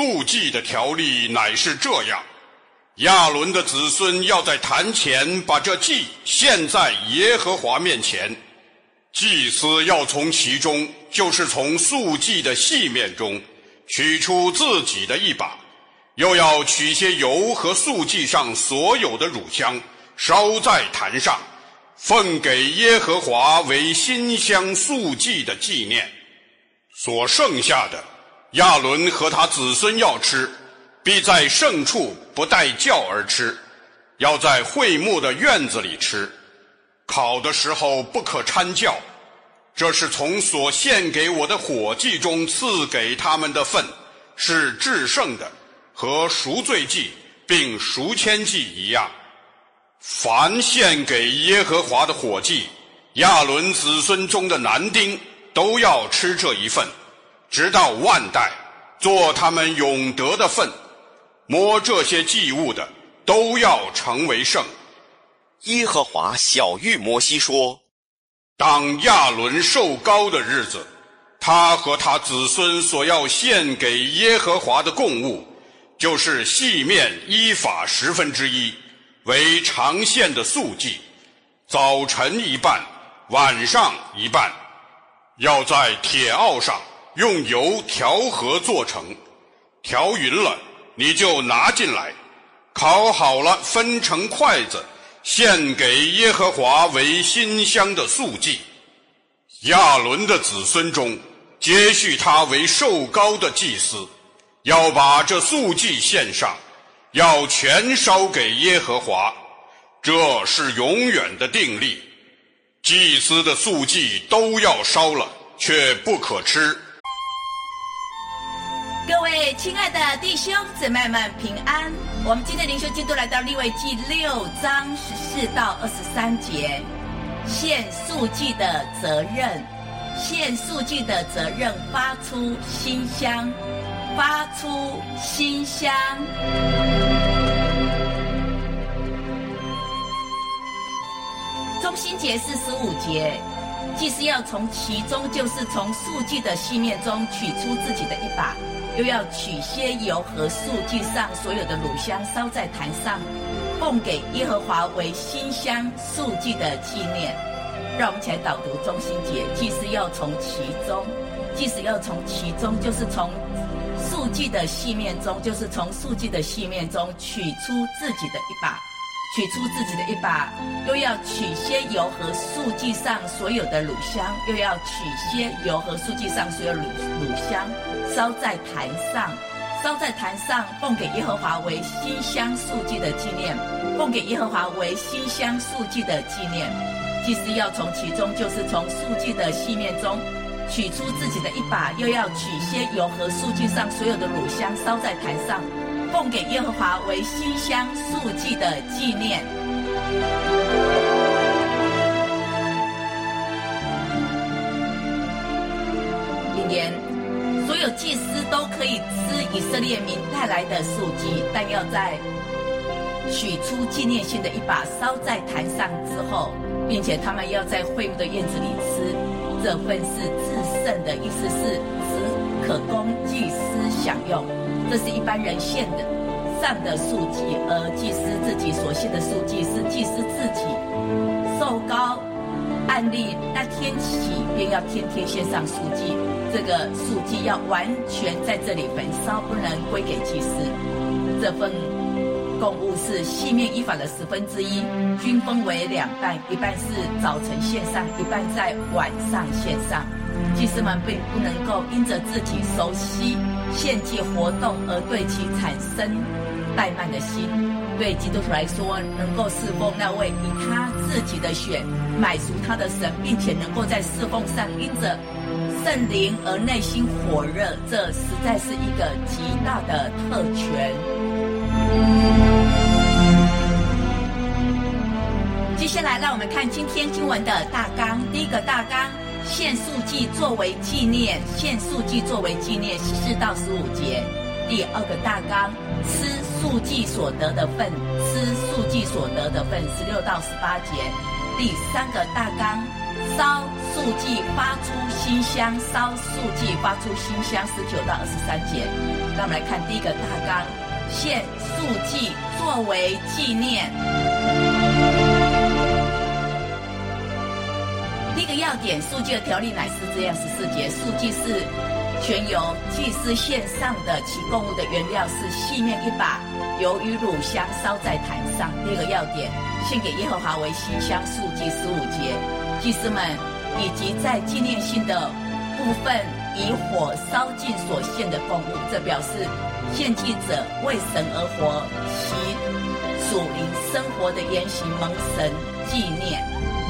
素祭的条例乃是这样：亚伦的子孙要在坛前把这祭献在耶和华面前，祭司要从其中，就是从素祭的细面中取出自己的一把，又要取些油和素祭上所有的乳香，烧在坛上，奉给耶和华为馨香素祭的纪念。所剩下的，亚伦和他子孙要吃，必在圣处不带酵而吃，要在会幕的院子里吃。烤的时候不可掺酵，这是从所献给我的火祭中赐给他们的份，是至圣的，和赎罪祭并赎愆祭一样。凡献给耶和华的火祭，亚伦子孙中的男丁都要吃这一份，直到万代，做他们永得的份。摸这些祭物的都要成为圣。 耶和华晓谕摩西说： 当亚伦受膏的日子，他和他子孙所要献给耶和华的供物，就是细面依法1/10，为常献的素祭，早晨一半，晚上一半，要在铁鏊上用油调和做成，调匀了，你就拿进来，烤好了分成筷子，献给耶和华为馨香的素祭。亚伦的子孙中接续他为受膏的祭司，要把这素祭献上，要全烧给耶和华，这是永远的定例。祭司的素祭都要烧了，却不可吃。 各位亲爱的弟兄姊妹们平安，我们今天灵修进度来到利未记6章14到23节。献素祭的责任，献素祭的责任，发出馨香，发出馨香。中心节是15节，祭司要从其中，就是从素祭的细面中取出自己的一把，又要取些油和素祭上所有的乳香，烧在坛上，奉给耶和华为馨香素祭的纪念。让我们一起来导读中心节。祭司要从其中，祭司要从其中，就是从素祭的细面中，就是从素祭的细面中取出自己的一把，取出自己的一把，又要取些油和素祭上所有的乳香，又要取些油和素祭上所有乳香，烧在坛上，烧在坛上，奉给耶和华为馨香素祭的纪念，奉给耶和华为馨香素祭的纪念。祭司要从其中，就是从素祭的细面中取出自己的一把，又要取些油和素祭上所有的乳香，烧在坛上，奉给耶和华为馨香素祭的纪念。引言：所有祭司都可以吃以色列民带来的素祭，但要在取出纪念性的一把烧在坛上之后，并且他们要在会幕的院子里吃，这份是至圣的，意思是只可供祭司享用。这是一般人献的上的素祭，而祭司自己所献的素祭是祭司自己受膏按例那天起便要天天献上素祭，这个素祭要完全在这里焚烧，不能归给祭司。这份供物是细面依法的1/10，均分为2半，一半是早晨献上，一半在晚上献上。祭司们并不能够因着自己熟悉献祭活动而对其产生怠慢的心。对基督徒来说，能够侍奉那位以他自己的血买赎他的神，并且能够在侍奉上因着圣灵而内心火热，这实在是一个极大的特权。接下来让我们看今天经文的大纲。第一个大纲，献素祭作为纪念，献素祭作为纪念14到15节。第二个大纲，吃素祭所得的份，吃素祭所得的份16到18节。第三个大纲，烧素祭发出馨香，烧素祭发出馨香19到23节。 让我们来看第一个大纲，献素祭作为纪念。第一个要点，素祭的条例乃是这样，14节，素祭是全由祭司献上的，其供物的原料是细面1把，油与乳香烧在坛上。第二个要点，献给耶和华为馨香素祭，15节，祭司们以及在纪念性的部分以火烧尽所献的供物，这表示献祭者为神而活，其属灵生活的言行蒙神纪念。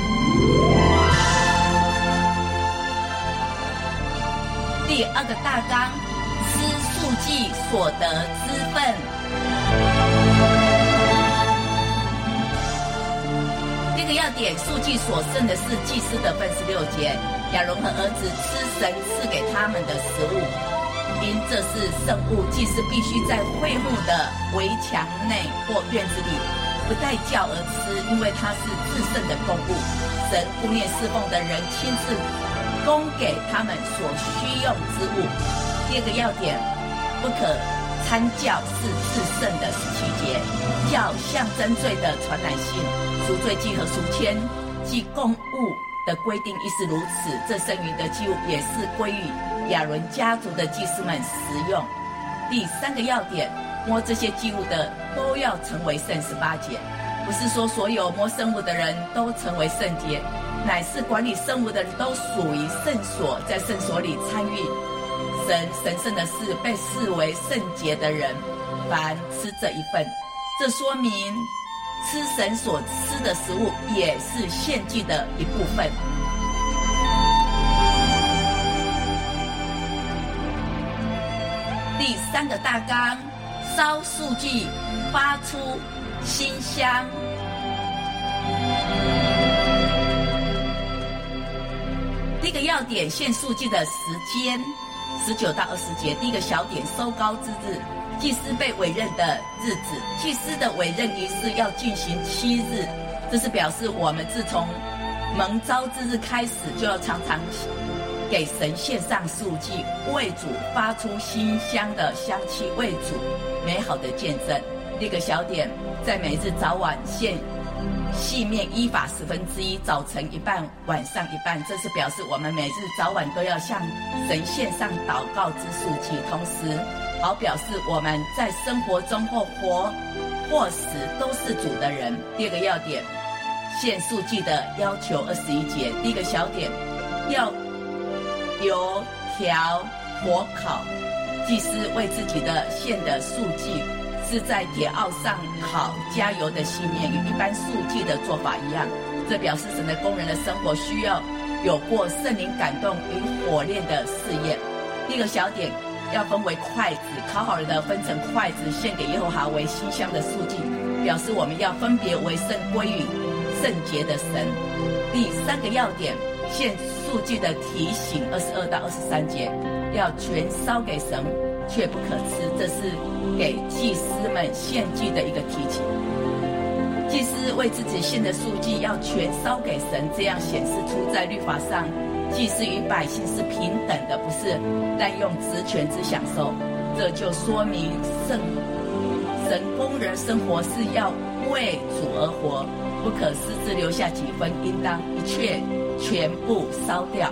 第二个大纲，吃素祭所得之分。第一个要点，素祭所剩的是祭司的分，16节，亚伦和儿子吃神赐给他们的食物，因这是圣物，祭司必须在会幕的围墙内或院子里不带教而吃，因为它是至圣的供物，神顾念侍奉的人亲自供给他们所需用之物。第二个要点，不可参教是至圣的，17节，教象征罪的传染性，赎罪祭和赎愆祭供物的规定亦是如此。这剩余的祭物也是归于亚伦家族的祭司们食用。第三个要点，摸这些祭物的都要成为圣，18节，不是说所有摸圣物的人都成为圣洁，乃是管理圣物的人都属于圣所，在圣所里参与神圣的事，被视为圣洁的人，凡吃这一份。这说明吃神所吃的食物也是献祭的一部分。第三个大纲，烧素祭发出馨香。第一个要点，献素祭的时间，19到20节。第一个小点，收膏之日，祭司被委任的日子。祭司的委任仪式要进行7日，这是表示我们自从蒙召之日开始，就要常常给神献上素祭，为主发出馨香的香气，为主美好的见证。第一个小点，在每日早晚献细面1法1/10，早晨一半，晚上一半，这是表示我们每日早晚都要向神献上祷告之素祭，同时好表示我们在生活中或活或死都是主的人。第二个要点，献素祭的要求，21节。第一个小点，要油调火烤，祭司为自己的献的素祭是在铁鏊上烤加油的细面，与一般素祭的做法一样。这表示神的工人的生活需要有过圣灵感动与火炼的试验。第一个小点，要分为筷子，烤好了的分成筷子，献给耶和华为馨香的素祭，表示我们要分别为圣，归于圣洁的神。第三个要点，献素祭的提醒，22到23节，要全烧给神，却不可吃，这是给祭司们献祭的一个提醒。祭司为自己献的素祭要全烧给神，这样显示出在律法上祭司与百姓是平等的，不是滥用职权之享受。这就说明神工人生活是要为主而活，不可私自留下几分，应当一切全部烧掉。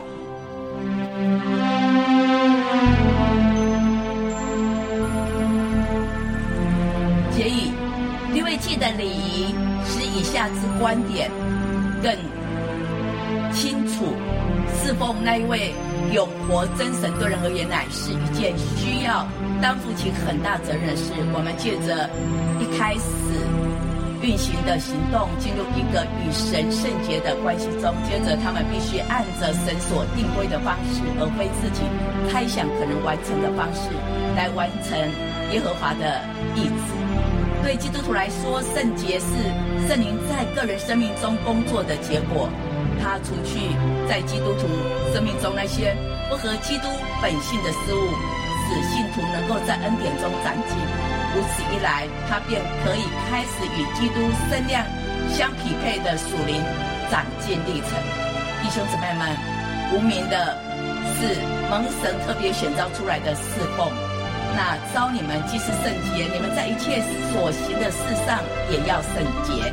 结语，利未记的礼仪使以下之观点更清楚。侍奉那一位永活真神对人而言乃是一件需要担负起很大责任的事。我们借着一开始运行的行动进入一个与神圣洁的关系中，接着他们必须按着神所定规的方式，而非自己猜想可能完成的方式来完成耶和华的意志。对基督徒来说，圣洁是圣灵在个人生命中工作的结果，他除去在基督徒生命中那些不合基督本性的事物，使信徒能够在恩典中长进。如此一来，他便可以开始与基督身量相匹配的属灵长进历程。弟兄姊妹们，无名的是蒙神特别选召出来的侍奉， 那召你们既是圣洁，你们在一切所行的事上也要圣洁。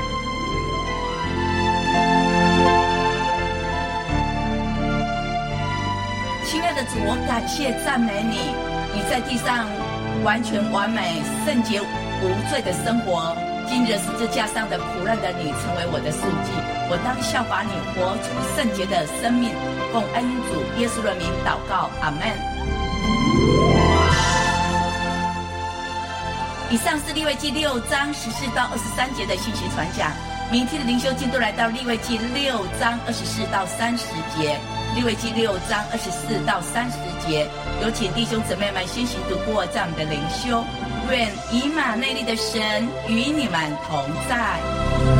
亲爱的主，我感谢赞美你，你在地上完全完美、圣洁无罪的生活。今日十字架上的苦难的你成为我的书记，我当效法你，活出圣洁的生命。奉恩主耶稣的名祷告，阿们。以上是利未记6章14到23节的信息传讲。明天的灵修进度来到利未记6章24到30节。利未记6章24到30节，有请弟兄姊妹们先行读过这样的灵修。愿以马内利的神与你们同在。